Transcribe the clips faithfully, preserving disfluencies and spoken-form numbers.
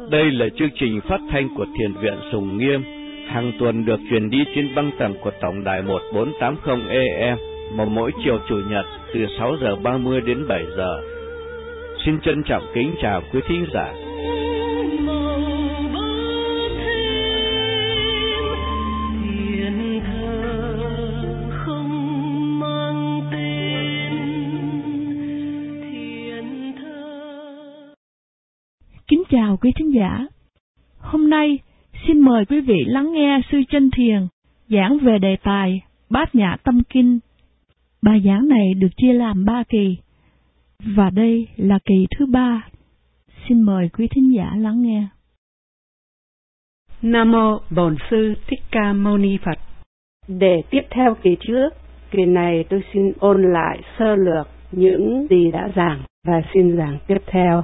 Đây là chương trình phát thanh của Thiền viện Sùng Nghiêm, hàng tuần được truyền đi trên băng tần của tổng đài một bốn tám không A M, mà mỗi chiều chủ nhật từ sáu giờ ba mươi đến bảy giờ. Xin trân trọng kính chào quý thính giả. Kính chào quý thính giả. Hôm nay, xin mời quý vị lắng nghe Sư Chân Thiền giảng về đề tài Bát Nhã Tâm Kinh. Bài giảng này được chia làm ba kỳ, và đây là kỳ thứ ba. Xin mời quý thính giả lắng nghe. Nam Mô Bổn Sư Thích Ca Mâu Ni Phật. Để tiếp theo kỳ trước, kỳ này tôi xin ôn lại sơ lược những gì đã giảng và xin giảng tiếp theo.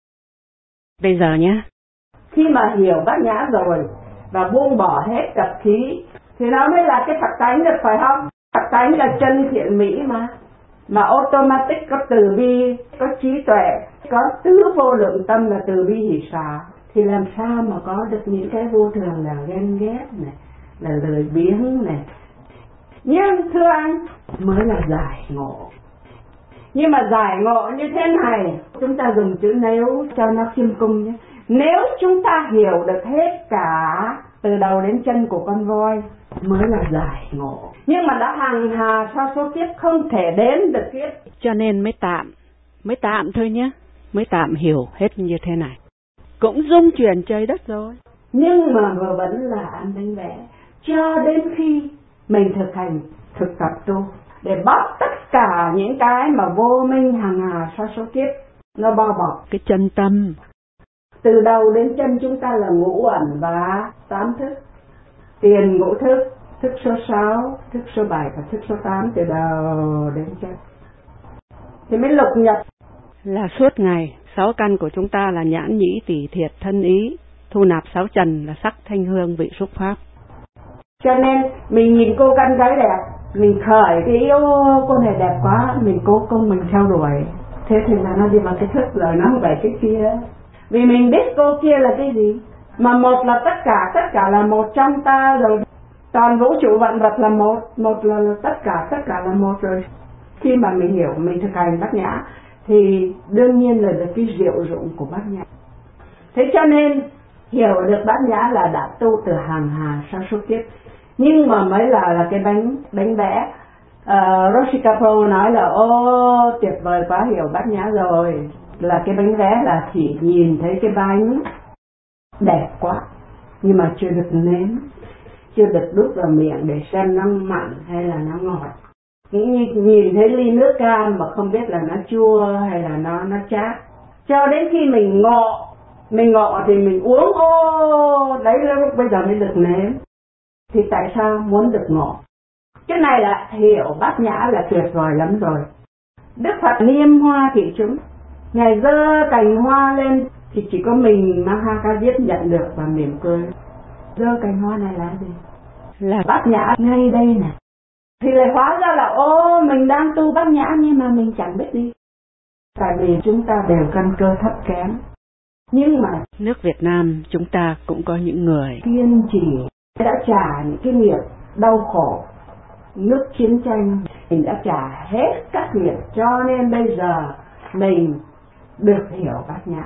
Bây giờ nhé. Khi mà hiểu bát nhã rồi và buông bỏ hết tập khí thì nó mới là cái Phật tánh được, phải không? Phật tánh là chân thiện mỹ mà. Mà automatic có từ bi, có trí tuệ, có tứ vô lượng tâm là từ bi hỷ xả. Thì làm sao mà có được những cái vô thường là ghen ghét này, là lười biếng này. Nhưng thưa anh, mới là giải ngộ. Nhưng mà giải ngộ như thế này, chúng ta dùng chữ nếu cho nó khiêm cung nhé. Nếu chúng ta hiểu được hết cả từ đầu đến chân của con voi mới là giải ngộ. Nhưng mà đã hàng hà sa số kiếp không thể đến được kiếp. Cho nên mới tạm, mới tạm thôi nhé. Mới tạm hiểu hết như thế này. Cũng dung chuyển trời đất rồi. Nhưng mà vừa vẫn là ăn bánh vẽ. Cho đến khi mình thực hành, thực tập tu, để bóc tất cả những cái mà vô minh hàng hà sa số kiếp nó bao bọc cái chân tâm. Từ đầu đến chân chúng ta là ngũ ẩn và tám thức. Tiền ngũ thức, thức số sáu, thức số bảy và thức số tám, từ đầu đến chân. Thì mới lục nhập. Là suốt ngày, sáu căn của chúng ta là nhãn nhĩ tỷ thiệt thân ý, thu nạp sáu trần là sắc thanh hương vị xúc pháp. Cho nên mình nhìn cô căn gái đẹp, mình khởi cái yêu cô này đẹp quá, mình cố công mình theo đuổi. Thế thì là nó đi vào cái thức rồi nó không phải cái kia. Vì mình biết cô kia là cái gì. Mà một là tất cả, tất cả là một trong ta rồi. Toàn vũ trụ vạn vật là một, một là, là tất cả, tất cả là một rồi. Khi mà mình hiểu, mình thực hành bát nhã thì đương nhiên là được cái diệu dụng của bát nhã. Thế cho nên hiểu được bát nhã là đã tu từ hàng hà sa số kiếp. Nhưng mà mới là là cái bánh bánh vẽ. Uh, Rosika Pro nói là ô tuyệt vời quá, hiểu bát nhã rồi. Là cái bánh vẽ là chỉ nhìn thấy cái bánh đẹp quá, nhưng mà chưa được nếm, chưa được đút vào miệng để xem nó mặn hay là nó ngọt. Cũng như nhìn thấy ly nước cam mà không biết là nó chua hay là nó nó chát. Cho đến khi mình ngộ, mình ngộ thì mình uống, ô đấy là lúc bây giờ mới được nếm. Thì tại sao muốn được ngộ? Cái này là hiểu bát nhã là tuyệt vời lắm rồi. Đức Phật niêm hoa thị chúng, Ngài giơ cành hoa lên thì chỉ có mình Mahakajip nhận được và mỉm cười. Giơ cành hoa này là gì? Là bát nhã ngay đây này. Thì lại hóa ra là ô mình đang tu bát nhã nhưng mà mình chẳng biết đi. Tại vì chúng ta đều căn cơ thấp kém. Nhưng mà nước Việt Nam chúng ta cũng có những người kiên trì, đã trả những cái nghiệp đau khổ. Nước chiến tranh mình đã trả hết các nghiệp, cho nên bây giờ mình được hiểu bát nhã.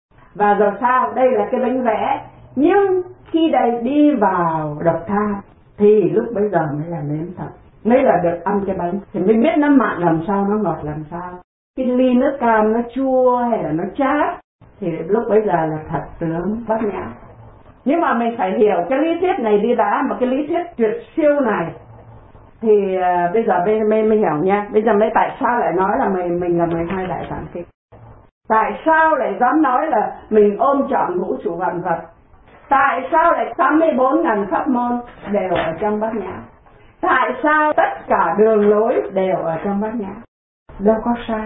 Và rồi sao? Đây là cái bánh vẽ. Nhưng khi đây đi vào độc tha thì lúc bấy giờ mới là nếm thật, mới là được ăn cái bánh. Thì mới biết nó mặn làm sao, nó ngọt làm sao. Cái ly nước cam nó chua hay là nó chát thì lúc bấy giờ là thật tướng bát nhã. Nhưng mà mình phải hiểu cái lý thuyết này đi đã, mà cái lý thuyết tuyệt siêu này thì uh, bây giờ mình, mình, mình hiểu nha. Bây giờ mới tại sao lại nói là mình, mình là mười hai đại tạng kinh. Tại sao lại dám nói là mình ôm trọn vũ trụ vạn vật? Tại sao lại tám mươi bốn ngàn pháp môn đều ở trong bát nhã? Tại sao tất cả đường lối đều ở trong bát nhã? Đâu có sai.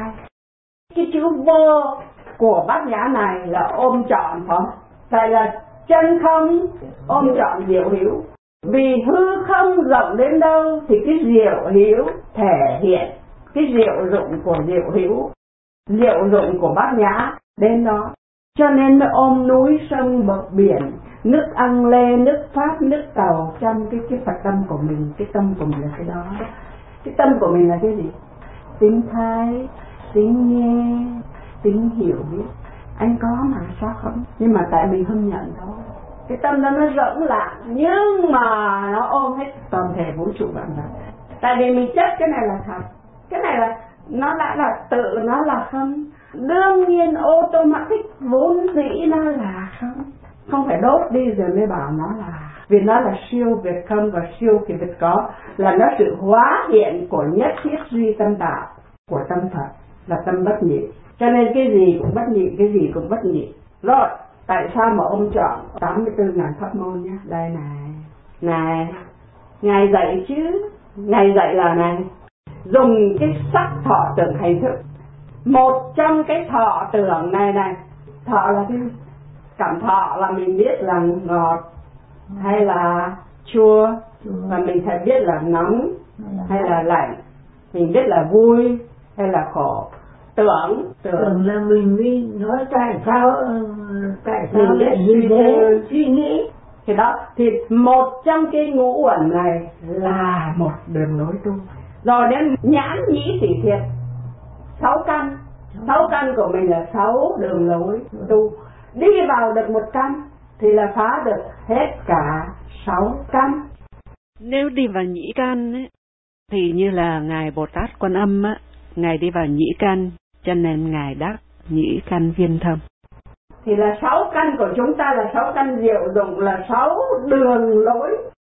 Cái chữ vô của bát nhã này là ôm trọn không? Tại là chân không ôm trọn diệu hữu. Vì hư không rộng đến đâu thì cái diệu hữu thể hiện cái diệu dụng của diệu hữu, diệu dụng của bát nhã đến đó. Cho nên mới ôm núi sông bờ biển, nước Ăn Lê, nước Pháp, nước Tàu trong cái cái Phật tâm của mình. Cái tâm của mình là cái đó. Cái tâm của mình là cái gì? Tính thái, tính nghe, tính hiểu biết. Anh có mà sao không? Nhưng mà tại mình không nhận thôi. Cái tâm đó nó rỗng lặng, nhưng mà nó ôm hết toàn thể vũ trụ vạn vật. Tại vì mình chấp cái này là thật, cái này là nó đã là tự, nó là không. Đương nhiên automatic vốn dĩ nó là không. Không phải đốt đi rồi mới bảo nó là. Vì nó là siêu việt không và siêu kỳ việt có, là nó sự hóa hiện của nhất thiết duy tâm tạo của tâm Phật, là tâm bất nhị. Cho nên cái gì cũng bất nhị, cái gì cũng bất nhị. Rồi, tại sao mà ông chọn tám mươi tư ngàn pháp môn nhé? Đây này, này, Ngài dạy chứ, Ngài dạy là này, dùng cái sắc thọ tưởng hành thức. Một trong cái thọ tưởng này này, thọ là cái cảm thọ là mình biết là ngọt hay là chua, và mình phải biết là nóng hay là lạnh, mình biết là vui hay là khổ. Tưởng, tưởng, tưởng là mình đi nói tại sao, tại sao lại như thế, suy nghĩ. Thì đó, thì một trong cái ngũ uẩn này là một đường lối tu. Rồi đến nhãn nhĩ thị thiệt, sáu căn, sáu căn của mình là sáu đường lối tu. Đi vào được một căn thì là phá được hết cả sáu căn. Nếu đi vào nhĩ căn ấy, thì như là Ngài Bồ Tát Quan Âm á, Ngài đi vào nhĩ căn, cho nên Ngài đắc nhĩ căn viên thông. Thì là sáu căn của chúng ta là sáu căn diệu dụng, là sáu đường lối,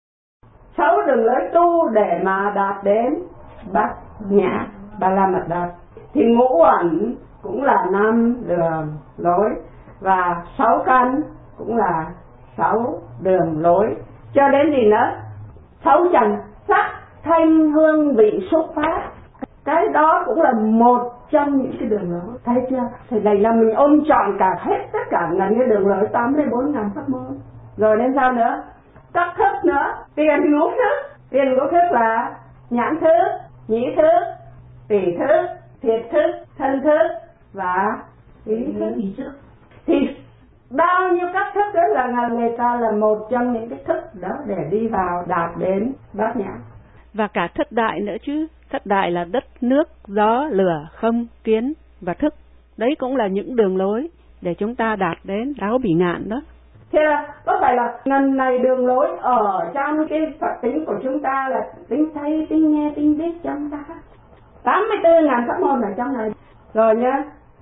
sáu đường lối tu để mà đạt đến bát nhã ba la mật đa. Thì ngũ uẩn cũng là năm đường lối, và sáu căn cũng là sáu đường lối. Cho đến gì nữa? Sáu trần, sắc, thanh, hương, vị, xúc, pháp. Cái đó cũng là một trong những cái đường lối. Thấy chưa? Thì này là mình ôm trọn cả hết tất cả ngàn cái đường lối tám mươi bốn ngàn pháp môn. Rồi đến sao nữa? Các thức nữa. Tiền ngũ thức. Tiền ngũ thức là nhãn thức, nhĩ thức, tỷ thức, thiệt thức, thân thức và ý thức. Thì bao nhiêu các thức đó là người ta là một trong những cái thức đó để đi vào đạt đến bát nhã. Và cả thất đại nữa chứ. Thất đại là đất, nước, gió, lửa, không, kiến và thức. Đấy cũng là những đường lối để chúng ta đạt đến đáo bỉ ngạn đó. Thế là có phải là ngần này đường lối ở trong cái Phật tính của chúng ta là tính thấy, tính nghe, tính biết trong ta. tám mươi tư ngàn pháp môn ở trong này. Rồi nhá.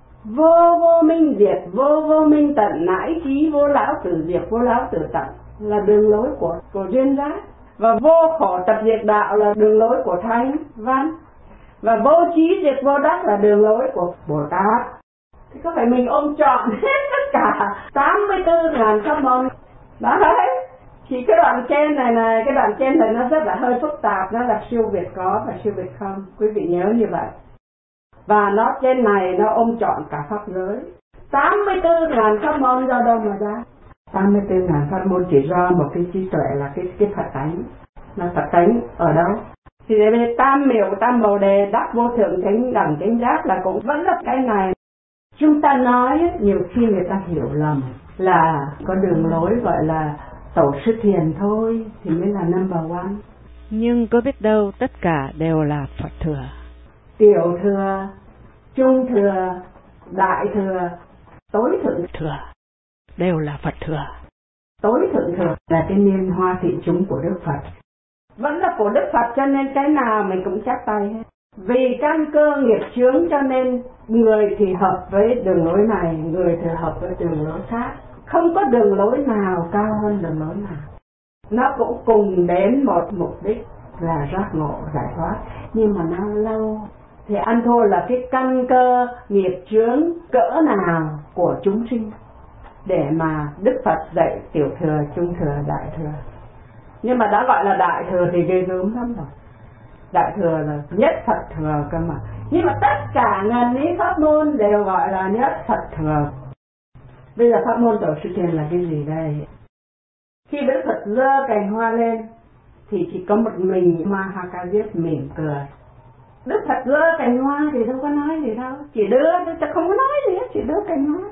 Vô vô minh diệt, vô vô minh tận, nãi trí vô lão tử diệt, vô lão tử tận là đường lối của của duyên giác. Và vô khổ tập diệt đạo là đường lối của Thánh Văn. Và vô trí diệt vô đắc là đường lối của Bồ Tát. Thì có phải mình ôm trọn hết tất cả tám mươi tư ngàn pháp môn. Đó đấy. Thì cái đoạn trên này này, cái đoạn trên này nó rất là hơi phức tạp, nó là siêu việt có và siêu việt không. Quý vị nhớ như vậy. Và nó trên này nó ôm trọn cả pháp giới. tám mươi tư ngàn pháp môn do đâu mà ra? tám mươi tư ngàn pháp môn chỉ do một cái trí tuệ là cái cái Phật tánh. Nó Phật tánh ở đâu? Thì đây tam miệu tam bồ đề đắc vô thượng chánh đẳng chánh giác là cũng vẫn là cái này. Chúng ta nói nhiều khi người ta hiểu lầm là có đường lối gọi là tổ sư thiền thôi thì mới là number one. Nhưng có biết đâu tất cả đều là Phật thừa. Tiểu thừa, trung thừa, đại thừa, tối thượng thừa đều là Phật thừa. Tối thượng thừa là cái niên hoa thị chúng của Đức Phật. Vẫn là của Đức Phật cho nên cái nào mình cũng chắc tay hết. Vì căn cơ nghiệp chướng cho nên người thì hợp với đường lối này, người thì hợp với đường lối khác. Không có đường lối nào cao hơn đường lối nào. Nó cũng cùng đến một mục đích là giác ngộ giải thoát, nhưng mà nó lâu. Thì ăn thua là cái căn cơ nghiệp chướng cỡ nào của chúng sinh để mà Đức Phật dạy tiểu thừa, trung thừa, đại thừa. Nhưng mà đã gọi là đại thừa thì ghê gớm lắm rồi. Đại thừa là nhất Phật thừa cơ mà. Nhưng mà tất cả ngàn lý pháp môn đều gọi là nhất Phật thừa. Bây giờ pháp môn tổ sư thiền là cái gì đây? Khi Đức Phật giơ cành hoa lên thì chỉ có một mình Mahakajip mỉm cười. Đức Phật giơ cành hoa thì đâu có nói gì đâu, chỉ đưa, chứ không có nói gì hết, chỉ đưa cành hoa.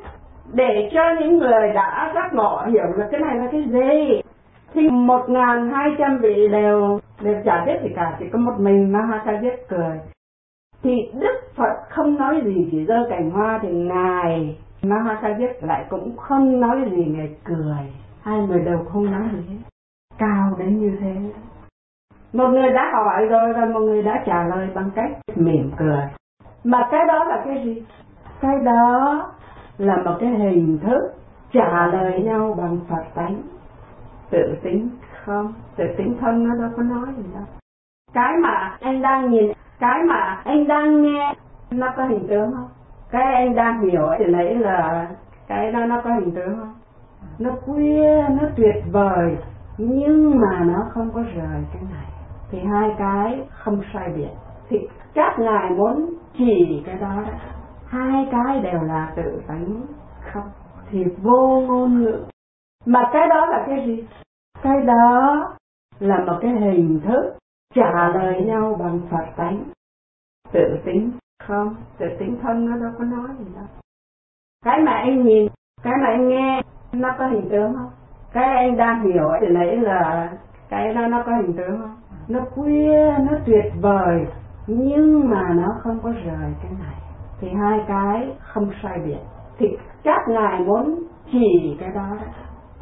để cho những người đã giác ngộ hiểu được cái này là cái gì. Thì một ngàn hai trăm vị đều đều chả biết gì cả, chỉ có một mình Mahakajit cười. Thì Đức Phật không nói gì, chỉ giơ cành hoa, thì ngài Mahakajit lại cũng không nói gì, ngài cười. Hai người đều không nói gì hết, cao đến như thế. Một người đã hỏi rồi và một người đã trả lời bằng cách mỉm cười. Mà cái đó là cái gì? Cái đó là một cái hình thức trả lời nhau bằng Phật tánh. Tự tính không, tự tính không nó đâu có nói gì đâu. Cái mà anh đang nhìn, cái mà anh đang nghe, nó có hình tướng không? Cái anh đang hiểu thì nãy là cái đó nó có hình tướng không? Nó khuya, nó tuyệt vời, nhưng mà nó không có rời cái này. Thì hai cái không sai biệt. Thì các ngài muốn chỉ cái đó đó. Hai cái đều là tự tánh không, thì vô ngôn ngữ. Mà cái đó là cái gì? Cái đó là một cái hình thức trả lời nhau bằng Phật tánh. Tự tính không, tự tính không nó đâu có nói gì đâu. Cái mà anh nhìn, cái mà anh nghe, nó có hình tướng không? Cái anh đang hiểu từ nãy là cái đó nó có hình tướng không? Nó khuya, nó tuyệt vời, nhưng mà nó không có rời cái này. Thì hai cái không sai biệt. Thì các ngài muốn chỉ cái đó đó.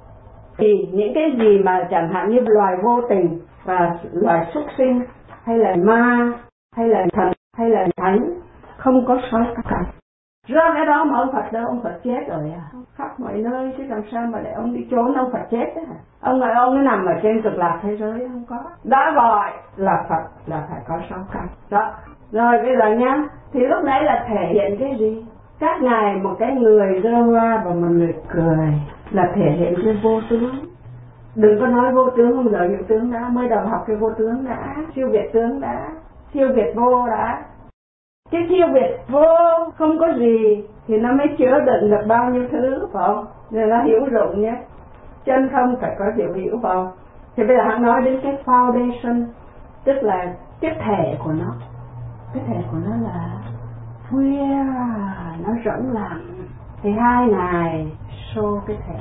Thì những cái gì mà chẳng hạn như loài vô tình và loài súc sinh, hay là ma, hay là thần, hay là thánh, không có sáu cảnh. Do cái đó mà ông Phật đâu, ông Phật chết rồi à, khắp mọi nơi, chứ làm sao mà để ông đi trốn ông Phật chết á. Ông nói ông nó nằm ở trên cực lạc thế giới, không có. Đã gọi là Phật là phải có sáu cảnh. Đó. Rồi bây giờ nhá, thì lúc nãy là thể hiện cái gì? Các ngài một cái người giơ hoa và một người cười là thể hiện cái vô tướng. Đừng có nói vô tướng không giờ hiệu tướng đã, mới đầu học cái vô tướng đã, siêu việt tướng đã, siêu việt vô đã. Cái siêu việt vô không có gì thì nó mới chứa đựng được bao nhiêu thứ, phải không? Nên nó hiểu rộng nhé. Chân không phải có hiểu hiểu, phải không? Thì bây giờ hắn nói đến cái foundation, tức là cái thể của nó. Cái thể của nó là khuya, nó rỗng lặng. Thì hai ngài show cái thể.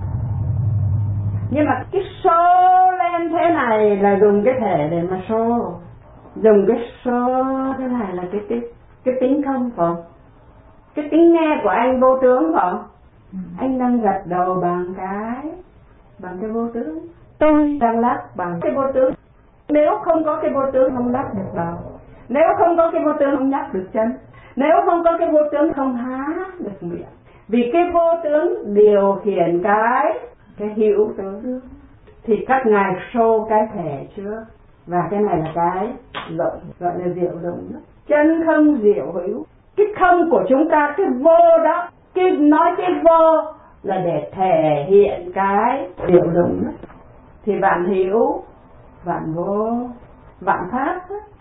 Nhưng mà cái show lên thế này là dùng cái thể để mà show. Dùng cái show thế này là cái, cái, cái tính không, phải không? Cái tính nghe của anh vô tướng, phải không? Ừ. Anh đang gật đầu bằng cái bằng cái vô tướng. Tôi đang lắc bằng cái vô tướng. Nếu không có cái vô tướng không lắc được đầu. Nếu không có cái vô tướng không nhắc được chân. Nếu không có cái vô tướng không há được miệng. Vì cái vô tướng điều khiển cái cái hữu tướng. Thì các ngài show cái thể trước. Và cái này là cái lộn, gọi là diệu lộn. Chân không diệu hữu. Cái không của chúng ta, cái vô đó, cái nói cái vô là để thể hiện cái diệu lộn. Thì vạn hữu, vạn vô, vạn pháp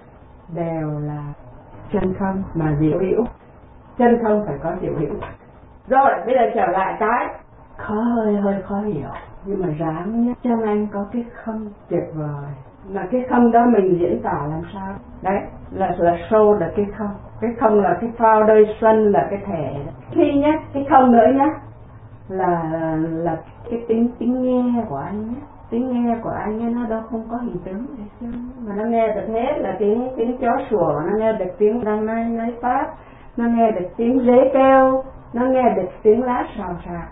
đều là chân không mà diệu hữu. Chân không phải có diệu hữu. Rồi bây giờ trở lại cái khó, hơi hơi khó hiểu, nhưng mà ráng nhất trong anh có cái không tuyệt vời. Là cái không đó mình diễn tả làm sao? Đấy, là là show là cái không. Cái không là cái foundation, là cái thể. Khi nhé, cái không nữa nhé, là là cái tính tính nghe của anh nhé. Tiếng nghe của anh ấy nó đâu không có hình tướng hay chứ. Mà nó nghe được hết là tiếng tiếng chó sủa, nó nghe được tiếng đang nói nói pháp, nó nghe được tiếng dế kêu, nó nghe được tiếng lá xào xạc.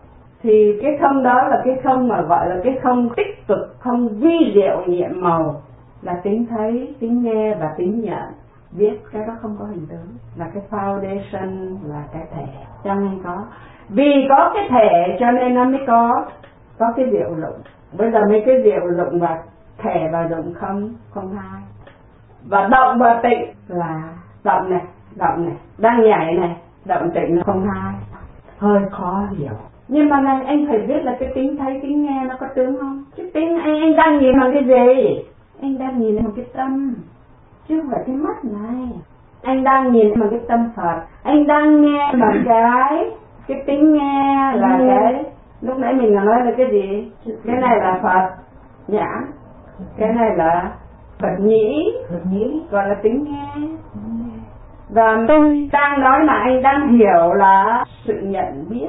Thì cái không đó là cái không mà gọi là cái không tích cực, không vi diệu nhiệm màu, là tính thấy, tính nghe và tính nhận. Biết cái đó không có hình tướng, là cái foundation, là cái thể. Cho nên có, vì có cái thể cho nên nó mới có có cái diệu dụng. Bây giờ mấy cái diệu dụng và thể và dụng không không hai. Và động và tịnh là động này, động này, đang nhảy này, động tịnh là không hai. Hơi khó hiểu. Nhưng mà này anh phải biết là cái tính thấy, tính nghe nó có tướng không? Chứ tính anh, anh đang nhìn bằng cái gì? Anh đang nhìn bằng cái tâm, chứ không phải cái mắt này. Anh đang nhìn bằng cái tâm Phật. Anh đang nghe bằng cái cái tính nghe là ừ. cái lúc nãy mình nói là cái gì? Cái này là Phật nhãn, cái này là Phật nhĩ, Phật nhĩ gọi là tính nghe. Và tôi đang nói mà anh đang hiểu là sự nhận biết,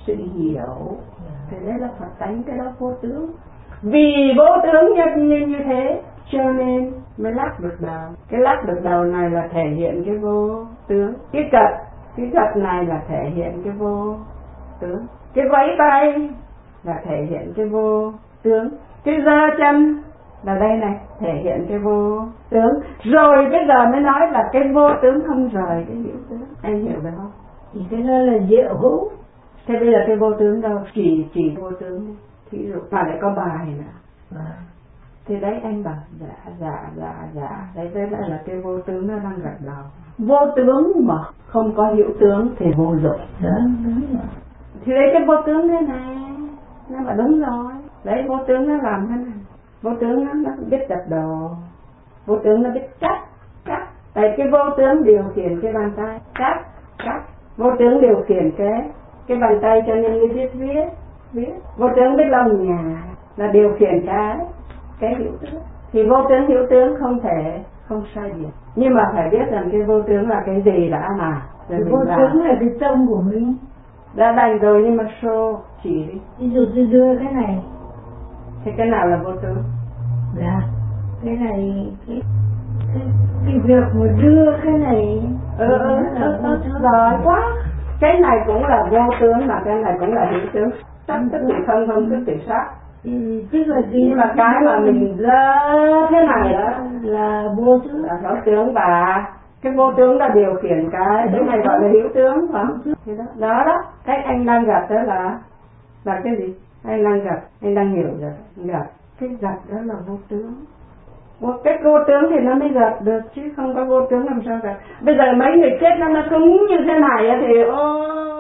sự hiểu. Thì đấy là Phật tánh, cái đó vô tướng. Vì vô tướng nhân như, như thế cho nên mới lắc được đầu. Cái lắc được đầu này là thể hiện cái vô tướng. Cái cật, cái cật này là thể hiện cái vô tướng. Cái vẫy tay là thể hiện cái vô tướng. Cái giơ chân là đây này, thể hiện cái vô tướng. Rồi bây giờ mới nói là cái vô tướng không rời cái hữu tướng. Anh hiểu được không? Thì cái đó là diệu hữu. Thế bây giờ cái vô tướng đâu? Chỉ chỉ vô tướng đi. Thí dụ mà lại có bài nè. À. Thì đấy anh bảo dạ dạ dạ dạ. Đấy đấy là, là cái vô tướng nó đang gật đầu. Vô tướng mà không có hữu tướng thì vô dụng. Đó, đúng rồi. Thì đấy cái vô tướng thế này. Nó mà đúng rồi. Đấy vô tướng nó làm thế này. Vô tướng nó, nó biết gật đầu. Vô tướng nó biết cắt cắt. Tại cái vô tướng điều khiển cái bàn tay. Cắt cắt. Vô tướng điều khiển cái cái bàn tay cho nên người biết viết viết. Vô tướng biết lau nhà là điều khiển cái cái hữu tướng. Thì vô tướng hữu tướng không thể không sai biệt. Nhưng mà phải biết rằng cái vô tướng là cái gì đã mà. Cái vô tướng là cái tâm của mình. Đã đành rồi nhưng mà show chỉ đi. Ví dụ tôi đưa cái này. Thì cái nào là vô tướng? Dạ. Cái này cái cái, cái việc mà đưa cái này. Ừ ừ ừ, ừ giỏi quá. Cái này cũng là vô tướng mà cái này cũng là hữu tướng. Sắc tức thì không, không tức thì sắc. Ừ, tức là gì? Nhưng mà cái mà mình dơ thế này đó là vô tướng. Là vô tướng và cái vô tướng là điều khiển cái cái này gọi là hữu tướng phải không? Đó. đó đó cái anh đang gặp đó là là cái gì? Anh đang gặp, anh đang hiểu rồi. Gặp cái gặp đó là vô tướng. Một cái vô tướng thì nó mới gặp được chứ không có vô tướng làm sao gặp. Bây giờ mấy người chết nó nó cứng như thế này thì ô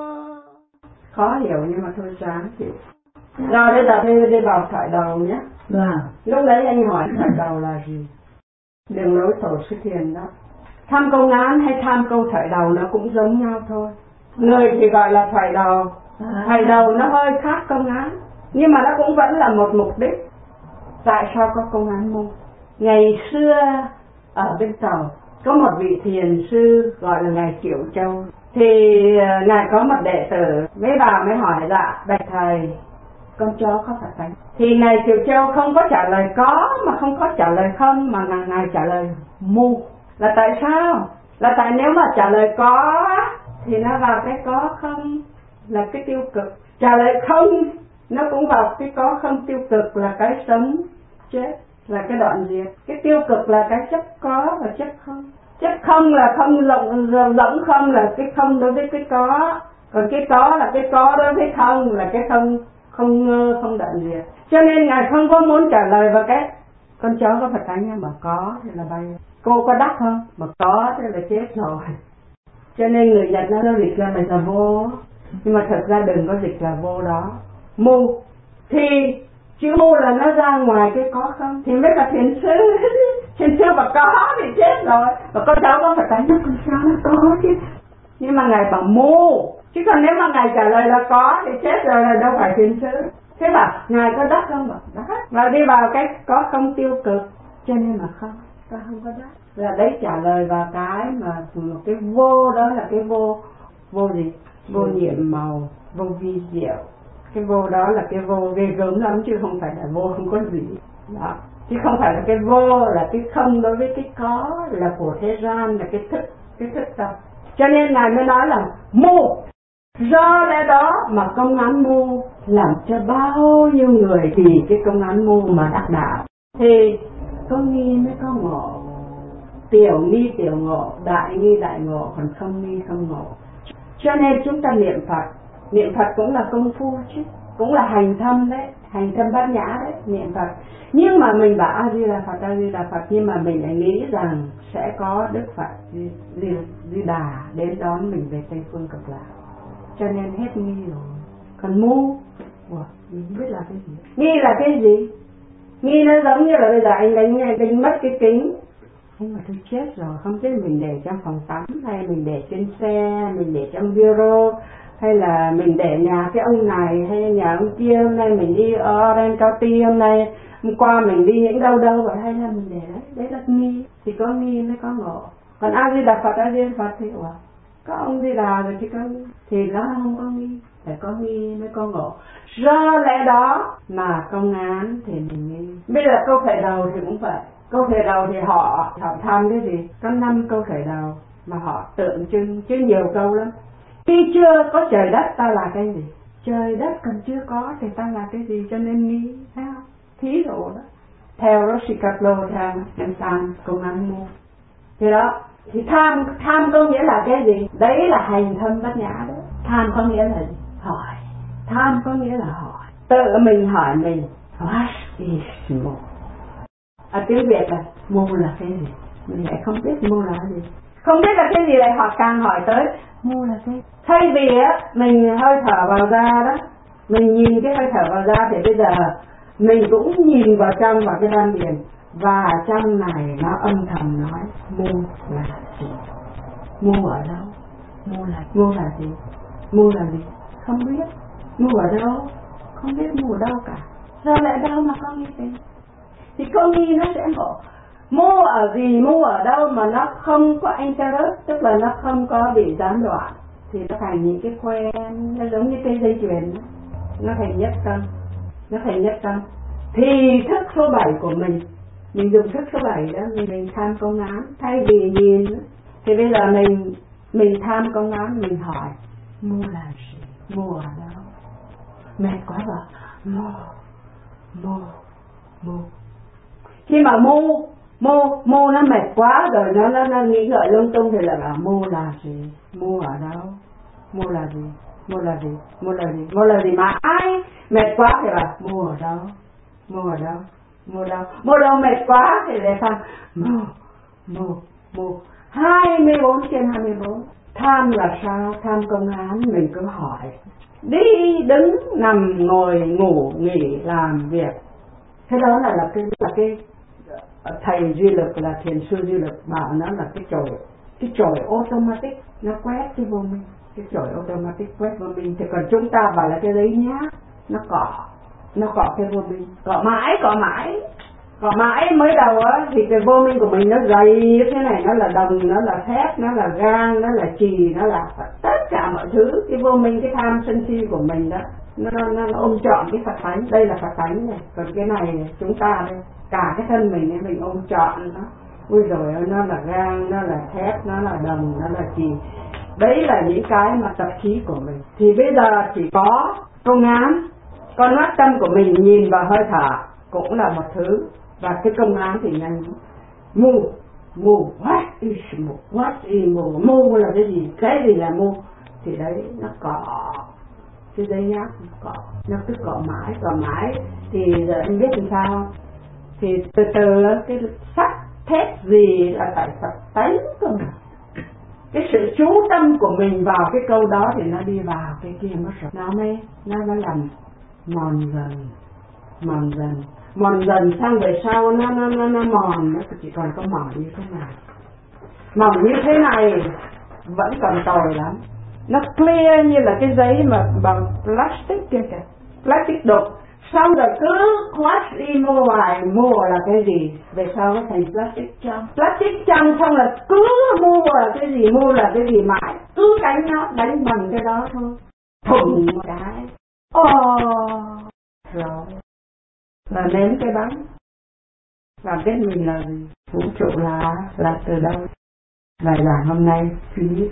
khó hiểu nhưng mà thôi dám chịu. Rồi bây giờ đi, đi vào thoại đầu nhé. Vâng. Lúc đấy anh hỏi thoại đầu là gì? Đường lối tổ sư thiền đó. Tham công án hay tham câu thoại đầu nó cũng giống nhau thôi. Người thì gọi là thoại đầu. À. Thoại đầu nó hơi khác công án. Nhưng mà nó cũng vẫn là một mục đích. Tại sao có công án môn? Ngày xưa ở bên Tàu có một vị thiền sư gọi là ngài Triệu Châu. Thì ngài có một đệ tử mới vào mới hỏi dạ bạch thầy con chó có Phật tánh. Thì ngài Triệu Châu không có trả lời có mà không có trả lời không mà ngài, ngài trả lời mù. Là tại sao? Là tại nếu mà trả lời có thì nó vào cái có không là cái tiêu cực. Trả lời không nó cũng vào cái có không tiêu cực là cái sống chết là cái đoạn diệt. Cái tiêu cực là cái chấp có và chấp không. Chấp không là không rộng rộng không là cái không đối với cái có. Còn cái có là cái có đối với không là cái không không không đoạn diệt. Cho nên ngài không có muốn trả lời vào cái con chó có Phật tánh mà có thì là bay. Cô có đắc không? Mà có thì là chết rồi. Cho nên người Nhật nó nó dịch ra mình là vô. Nhưng mà thật ra đừng có dịch là vô đó. Mù. Thì chữ mù là nó ra ngoài cái có không. Thì mới là thiền sư. Thiền sư mà có thì chết rồi. Mà con cháu có Phật tánh nó con cháu nó có chứ. Nhưng mà ngài bảo mù. Chứ còn nếu mà ngài trả lời là có thì chết rồi là đâu phải thiền sư. Thế bảo ngài có đắc không? Bảo đắc. Và đi vào cái có không tiêu cực. Cho nên mà không. Ta không có đắc. Là đấy trả lời vào cái mà một cái vô đó là cái vô. Vô gì? Vô nhiệm màu. Vô vi diệu. Cái vô đó là cái vô ghê gớm lắm chứ không phải là vô không có gì. Đó. Chứ không phải là cái vô là cái không đối với cái có là của thế gian là cái thức. Cái thức đâu. Cho nên ngài mới nói là mù. Do lẽ đó mà công án mưu làm cho bao nhiêu người thì cái công án mưu mà đắc đạo. Thì có nghi mới có ngộ. Tiểu nghi tiểu ngộ, đại nghi đại ngộ, còn không nghi không ngộ. Cho nên chúng ta niệm Phật. Niệm Phật cũng là công phu chứ. Cũng là hành thâm đấy. Hành thâm bát nhã đấy, niệm Phật. Nhưng mà mình bảo A-di-đà Phật, A-di-đà Phật. Nhưng mà mình lại nghĩ rằng sẽ có Đức Phật Di-đà đến đón mình về Tây Phương Cực Lạc. Cho nên hết nghi rồi. Còn mu, mình biết là cái gì? Nghi là cái gì? Nghi nó giống như là bây giờ anh đánh, đánh mất cái kính. Nhưng mà tôi chết rồi, không biết mình để trong phòng tắm, hay mình để trên xe, mình để trong bureau, hay là mình để nhà cái ông này, hay nhà ông kia, hôm nay mình đi Orange County, hôm nay hôm qua mình đi những đâu đâu, và hay là mình để đấy, đấy là nghi. Thì có nghi mới có ngộ. Còn A-di-đà Phật, A-di-đà Phật thì ủa? Có ông Di Đà rồi thì có thì nó không có nghi. phải có nghi mới có ngộ. Do lẽ đó mà công án thì mình nghi. Bây giờ câu khởi đầu thì cũng vậy. Câu khởi đầu thì họ họ tham cái gì? Có năm câu khởi đầu mà họ tượng trưng, chứ nhiều câu lắm. Khi chưa có trời đất ta là cái gì? Trời đất còn chưa có thì ta là cái gì, cho nên nghi, thấy không? Thí dụ đó. Theo Roshikaplo, theo em tham công án mua. Thì đó, thì tham, tham có nghĩa là cái gì? Đấy là hành thâm bát nhã đó. Tham có nghĩa là gì? Hỏi. Tham có nghĩa là hỏi. Tự mình hỏi mình, what is more? À, tiếng Việt là mô là cái gì? Mình lại không biết mô là cái gì. Không biết là cái gì lại họ càng hỏi tới mô là cái. Thay vì á mình hơi thở vào ra đó, mình nhìn cái hơi thở vào ra thì bây giờ mình cũng nhìn vào trong, vào cái đan điền, và trong này nó âm thầm nói mô là gì? Mô ở đâu? Mô là mô là gì? Mô là gì? Không biết. Mô ở đâu? Không biết mô ở đâu cả. Do lẽ đâu mà con nghĩ thế? Thì con nghi nó sẽ ngộ. Mô ở gì, mô ở đâu mà nó không có interrupt, tức là nó không có bị gián đoạn, thì nó thành những cái quen, nó giống như cái dây chuyền đó. Nó thành nhất tâm. Nó thành nhất tâm. Thì thức số bảy của mình, mình dùng thức số bảy đó, vì mình tham công án. Thay vì nhìn, thì bây giờ mình mình tham công án, mình hỏi mô là gì? Mô ở đâu? Mệt quá rồi. Mô, mô, mô. Khi mà mô, mô, mô nó mệt quá rồi, nó nó, nó nghĩ ngợi lung tung thì là bảo mô là gì? Mô ở đâu? Mô là gì? Mô là gì? Mô là gì? Mô là gì mà ai mệt quá thì bảo mô ở đâu? Mô ở đâu? Mô đâu? Mô đâu mệt quá thì lại sang mô, mô, mô. hai mươi bốn trên hai mươi bốn. Tham là sao? Tham công án mình cứ hỏi. Đi, đứng, nằm, ngồi, ngủ, nghỉ, làm việc. Thế đó là, là cái là cái thầy duy lực, là thiền sư duy lực bảo nó là cái chổi, cái chổi automatic, nó quét cái vô minh, cái chổi automatic quét vô minh. Thì còn chúng ta bảo là cái đấy nhá, nó cọ, nó cọ cái vô minh, cọ mãi, cọ mãi, cọ mãi. Mới đầu á thì cái vô minh của mình nó dày như thế này, nó là đồng, nó là thép, nó là gang, nó là chì, nó là tất cả mọi thứ. Cái vô minh, cái tham sân si của mình đó, nó, nó, nó ôm trọn cái Phật tánh. Đây là Phật tánh này, còn cái này chúng ta đây, cả cái thân mình ấy, mình ôm trọn nó. Ui rồi nó là gang, nó là thép, nó là đồng, nó là chì. Đấy là những cái mà tập khí của mình. Thì bây giờ chỉ có công án, con mắt tâm của mình nhìn vào hơi thở cũng là một thứ, và cái công án thì nhanh. Mù, mù, what is mù? What is mù? Mù là cái gì? Cái gì là mù? Thì đấy nó cọ cái dây nháp, cọ, nó cứ cọ mãi, cọ mãi. Thì giờ anh biết làm sao? Thì từ từ cái sắt thép gì là tại Phật tánh cơ mà. Cái sự chú tâm của mình vào cái câu đó thì nó đi vào cái kia mất rồi. Nó mới, nó nó làm mòn dần, mòn dần, mòn dần sang về sau nó nó nó nó mòn, nó chỉ còn có mòn như thế này. Mòn như thế này vẫn còn tồi lắm. Nó clear như là cái giấy mà bằng plastic kia kìa, plastic đục. Xong rồi cứ quát đi mua hoài, mua là cái gì, về sau nó thành plastic trong. Plastic trong xong là cứ mua là cái gì, mua là cái gì mãi, cứ đánh nó, đánh bằng cái đó thôi. Thùng một cái. Ồ, rồi. Là nếm cái bánh. Và biết mình là gì, vũ trụ là, là từ đâu. Bài giảng hôm nay, phí.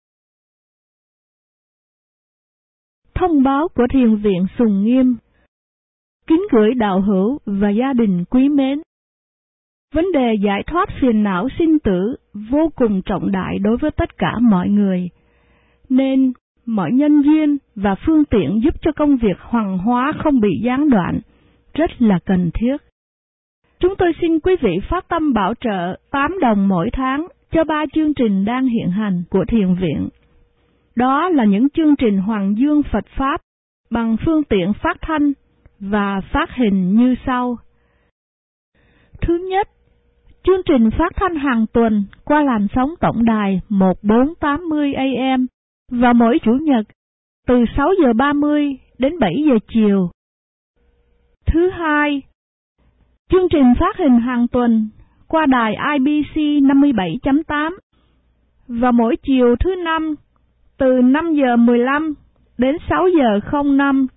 Thông báo của Thiền viện Sùng Nghiêm. Kính gửi đạo hữu và gia đình quý mến. Vấn đề giải thoát phiền não sinh tử vô cùng trọng đại đối với tất cả mọi người, nên mọi nhân duyên và phương tiện giúp cho công việc hoàng hóa không bị gián đoạn rất là cần thiết. Chúng tôi xin quý vị phát tâm bảo trợ tám đồng mỗi tháng cho ba chương trình đang hiện hành của Thiền viện. Đó là những chương trình Hoàng Dương Phật Pháp bằng phương tiện phát thanh và phát hình như sau. Thứ nhất, chương trình phát thanh hàng tuần qua làn sóng tổng đài một bốn tám mươi A M vào mỗi Chủ nhật từ sáu giờ ba mươi đến bảy giờ chiều. Thứ hai, chương trình phát hình hàng tuần qua đài I B C năm mươi bảy chấm tám vào mỗi chiều thứ năm từ năm giờ mười lăm đến sáu giờ không năm.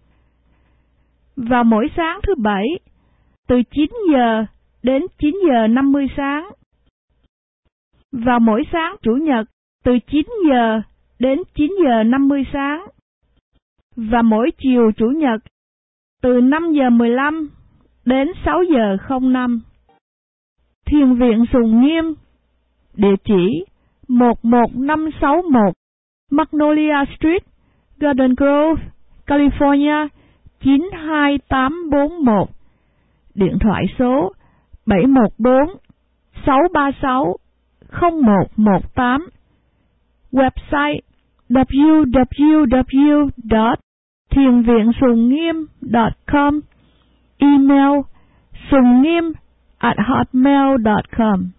Và mỗi sáng thứ Bảy từ chín giờ đến chín giờ năm mươi sáng. Và mỗi sáng Chủ nhật từ chín giờ đến chín giờ năm mươi sáng. Và mỗi chiều Chủ nhật từ năm giờ mười lăm đến sáu giờ không năm. Thiền viện Sùng Nghiêm, địa chỉ một một năm sáu một Magnolia Street, Garden Grove, California chín hai tám bốn một. Điện thoại số bảy một bốn sáu ba sáu không một một tám. Website w w w chấm thiền viện sùng nghiêm chấm com. Email sùng nghiêm at hotmail chấm com.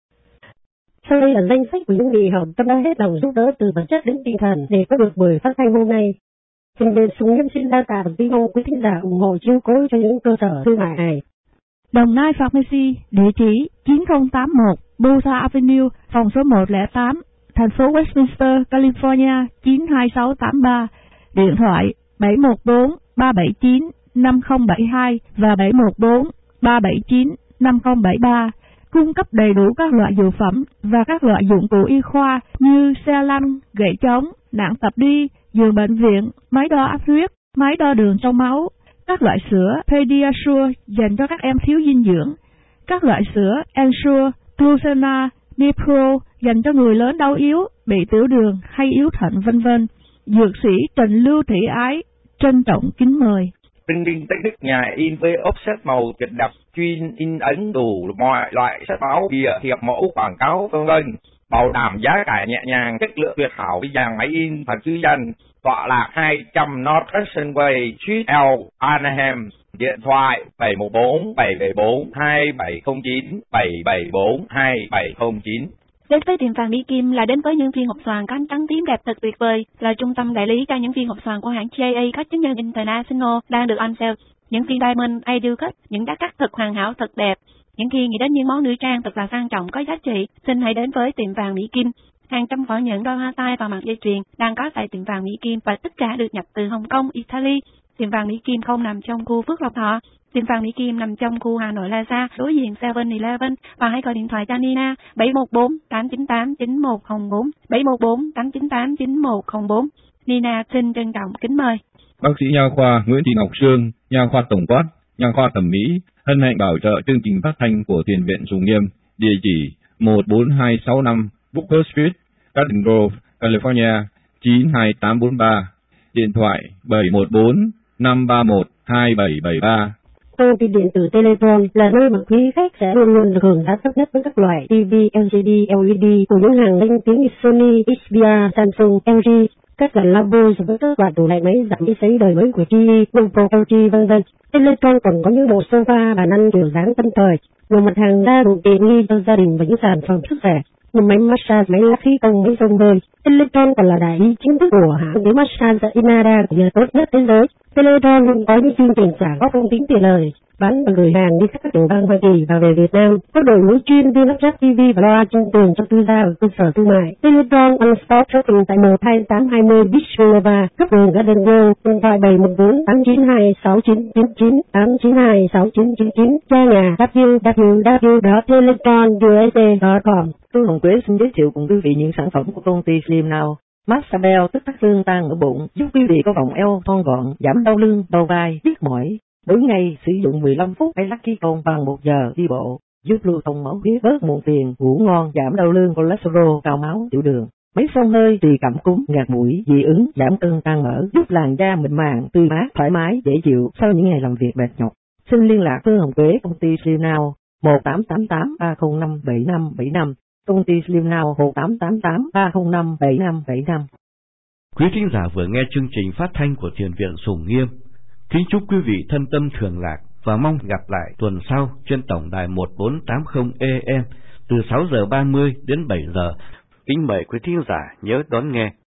Sau đây là danh sách của những vị học tâm đã hết lòng giúp đỡ từ vật chất đến tinh thần để có được buổi phát thanh hôm nay. Thiền viện Sùng Nghiêm xin đa tạ và kính mong quý thính giả ủng hộ chiếu cố cho những cơ sở thương mại này. Đồng Nai Pharmacy, địa chỉ chín không tám một Botha Avenue, phòng số một không tám, thành phố Westminster, California chín hai sáu tám ba. Điện thoại bảy một bốn ba bảy chín năm không bảy hai và bảy một bốn ba bảy chín năm không bảy ba. Cung cấp đầy đủ các loại dược phẩm và các loại dụng cụ y khoa như xe lăn, gậy chống, nạng tập đi, giường bệnh viện, máy đo áp huyết, máy đo đường trong máu, các loại sữa Pediasure dành cho các em thiếu dinh dưỡng, các loại sữa Ensure, Glucena, Nipro dành cho người lớn đau yếu, bị tiểu đường hay yếu thận vân vân. Dược sĩ Trần Lưu Thị Ái trân trọng kính mời. Printing Technic, nhà in với offset màu tuyệt đặc, chuyên in ấn đủ mọi loại sách báo, bìa, thiệp mẫu, quảng cáo vân vân, bảo đảm giá cả nhẹ nhàng, chất lượng tuyệt hảo với dàn máy in và chữ danh. Tọa lạc hai trăm North Crescent Way, Suite L, Anaheim. Điện thoại bảy một bốn bảy bảy bốn hai bảy không chín bảy bảy bốn hai bảy không chín. Đến với tiệm vàng Mỹ Kim là đến với những viên hộp xoàn cánh trắng tím đẹp thật tuyệt vời, là trung tâm đại lý cho những viên hộp xoàn của hãng J A có chứng nhận International đang được on sale. Những viên diamond ideal cut, những đá cắt thật hoàn hảo thật đẹp. Những khi nghĩ đến những món nữ trang thật là sang trọng có giá trị, xin hãy đến với tiệm vàng Mỹ Kim. Hàng trăm vỏ nhẫn đôi hoa tai và mặt dây chuyền đang có tại tiệm vàng Mỹ Kim và tất cả được nhập từ Hồng Kông, Italy. Tiệm vàng Mỹ Kim không nằm trong khu Phước Lộc Thọ. Tiệm vàng Mỹ Kim nằm trong khu Hà Nội Plaza, đối diện seven eleven, và hãy gọi điện thoại cho Nina bảy một bốn tám chín tám chín một không bốn, bảy một bốn tám chín tám chín một không bốn. Nina xin trân trọng kính mời. Bác sĩ nha khoa Nguyễn Thị Ngọc Sương, nha khoa tổng quát, nha khoa thẩm mỹ, hân hạnh bảo trợ chương trình phát thanh của Thiền viện Sùng Nghiêm, địa chỉ một bốn hai sáu năm Booker Street, Garden Grove, California chín hai tám bốn ba. Điện thoại bảy một bốn năm ba một hai bảy bảy ba. Công ty điện tử Teletron là nơi mà quý khách sẽ luôn luôn được hưởng giá thấp nhất với các loại ti vi L G D, L E D của những hàng danh tiếng như Sony, H B R, Samsung, L G, các loại labo với các loại tủ lạnh máy giặt máy sấy đời mới của G E, Lenovo, L G vân vân. Teletron còn có những bộ sofa bàn ăn kiểu dáng tân thời, nhiều mặt hàng đa dụng tiện nghi cho gia đình và những sản phẩm sức khỏe như máy massage, máy lắc khí công, máy xông hơi. Teletron còn là đại lý chính thức của hãng máy massage Inada, nhà tốt nhất thế giới. Teletron luôn có những chương trình trả góp không tính tiền lời, bán và gửi hàng đi các tiểu bang Hoa Kỳ và về Việt Nam. Có đội ngũ chuyên viên lắp ráp ti vi và loa trên tường cho tư gia ở cơ sở thương mại. Teletron on spot shopping tại một hai tám hai mươi Beach Boulevard, cấp đường Garden Grove. Điện thoại bảy một bốn tám chín hai sáu chín chín chín tám chín hai sáu chín chín chín. Trang nhà w w w chấm teletron u s a chấm com. Tôi Hồng Quế xin giới thiệu cùng quý vị những sản phẩm của công ty Slim Now. Massage Bell tức tắc lưng tan ở bụng, giúp quý vị có vòng eo thon gọn, giảm đau lưng, đau vai, nhức mỏi. Mỗi ngày sử dụng mười lăm phút hay lắc khí công bằng một giờ đi bộ, giúp lưu thông máu huyết, bớt muộn phiền, ngủ ngon, giảm đau lưng, cholesterol, cao máu, tiểu đường. Máy xông hơi trị cảm cúm, ngạt mũi, dị ứng, giảm cân tan mỡ, giúp làn da mịn màng, tươi mát, thoải mái, dễ chịu sau những ngày làm việc mệt nhọc. Xin liên lạc với Hồng Quế, công ty Slim Now một tám tám tám ba không năm bảy năm bảy năm. Công ty Slim Now một tám tám tám ba không năm bảy năm bảy năm. Quý thính giả vừa nghe chương trình phát thanh của Thiền viện Sùng Nghiêm. Kính chúc quý vị thân tâm thường lạc và mong gặp lại tuần sau trên tổng đài một bốn tám không A M từ sáu giờ ba mươi đến bảy giờ. Kính mời quý thính giả nhớ đón nghe.